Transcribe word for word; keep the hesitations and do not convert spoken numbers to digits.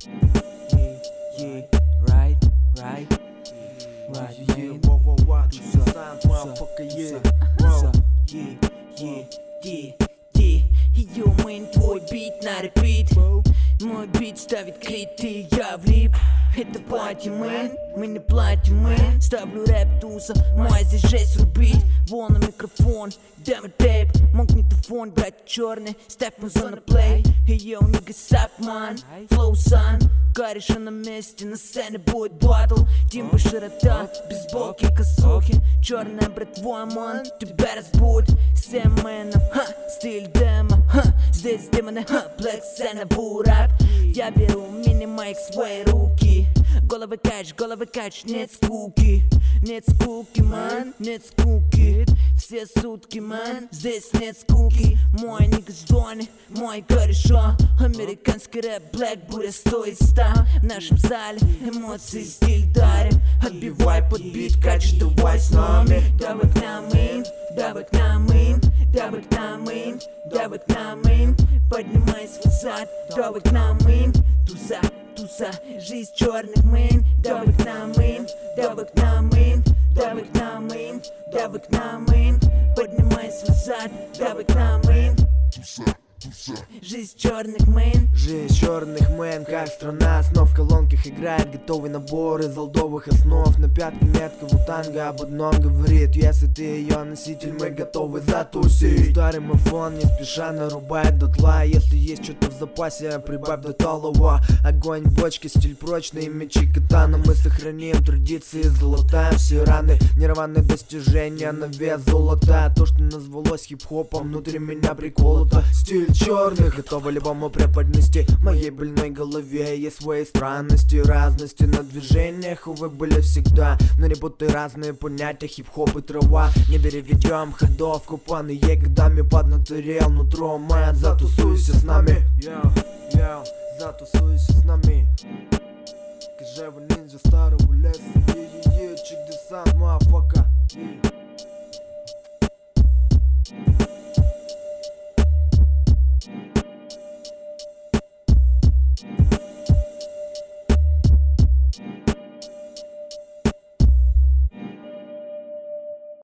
Yeah, yeah, right, right, right, Yeah, man. whoa, whoa, watch Tusa, the sign, tusa, motherfucker, yeah. tusa, Whoa. tusa. Yeah, yeah, yeah, yeah. Йо, мэн, твой бит на репит. Мой бит ставит крит, и я влип. Это пати, мэн, мы не платим, мэн. Ставлю рэп, туса, мой здесь жесть рубить. Вон на микрофон, дамы тейп. Магнитофон, брать черный, ставь музон на плей. Йо, нига сап, ман, флоу сан. Кариша на месте, на сцене будет батл. Тимба широта, бейсболки, косухи. Черная братва, ман, тебя разбудит. Сэм мэном, ха, стиль демо, ха. Здесь демоны, ха, блэк сцена, бурак. Я беру мини-майк в свои руки. Головы кач, головы кач, нет скуки. Нет скуки, ман, нет скуки. Все сутки, ман, здесь нет скуки. Мой нига с Джонни, мой кореша. Американский рэп, блэк буря стоит ста. В нашем зале эмоции, стиль дарим. Отбивай под бит, кач, давай с нами. Давай к нам ин, давай к нам ин, давай к нам ин, давай к нам ин. Поднимайся в зад, давай к нам ин. Туса, туса, жизнь черных мэн. Давай к нам ин, давай к нам ин, давай к нам ин, давай к нам ин. Поднимайся в зад, давай к нам ин. Жизнь черных мэн. Жизнь черных мэн, как страна основ в колонках играет готовый набор из олдовых основ. На пятке метка вутанга об одном говорит: если ты ее носитель, мы готовы затусить. Старый мафон не спеша нарубает дотла. Если есть что-то в запасе, прибавь до талого. Огонь в бочке, стиль прочный, мечи катана. Мы сохраним традиции, золотаем все раны. Нерваные достижения на вес золота. То, что назвалось хип-хопом, внутри меня приколото. Стиль черных готова любому преподнести. В моей больной голове есть свои странности, разности на движениях, увы, были всегда. Но не будто разные понятия, хип-хоп и трава. Не переведем ходов, купанные годами поднаторел нутро. Мэн, затусуйся с нами. Йоу, йоу, затусуйся с нами. Кожева ниндзя старого леса. Е-е-е, check this out, motherfucker. Yeah.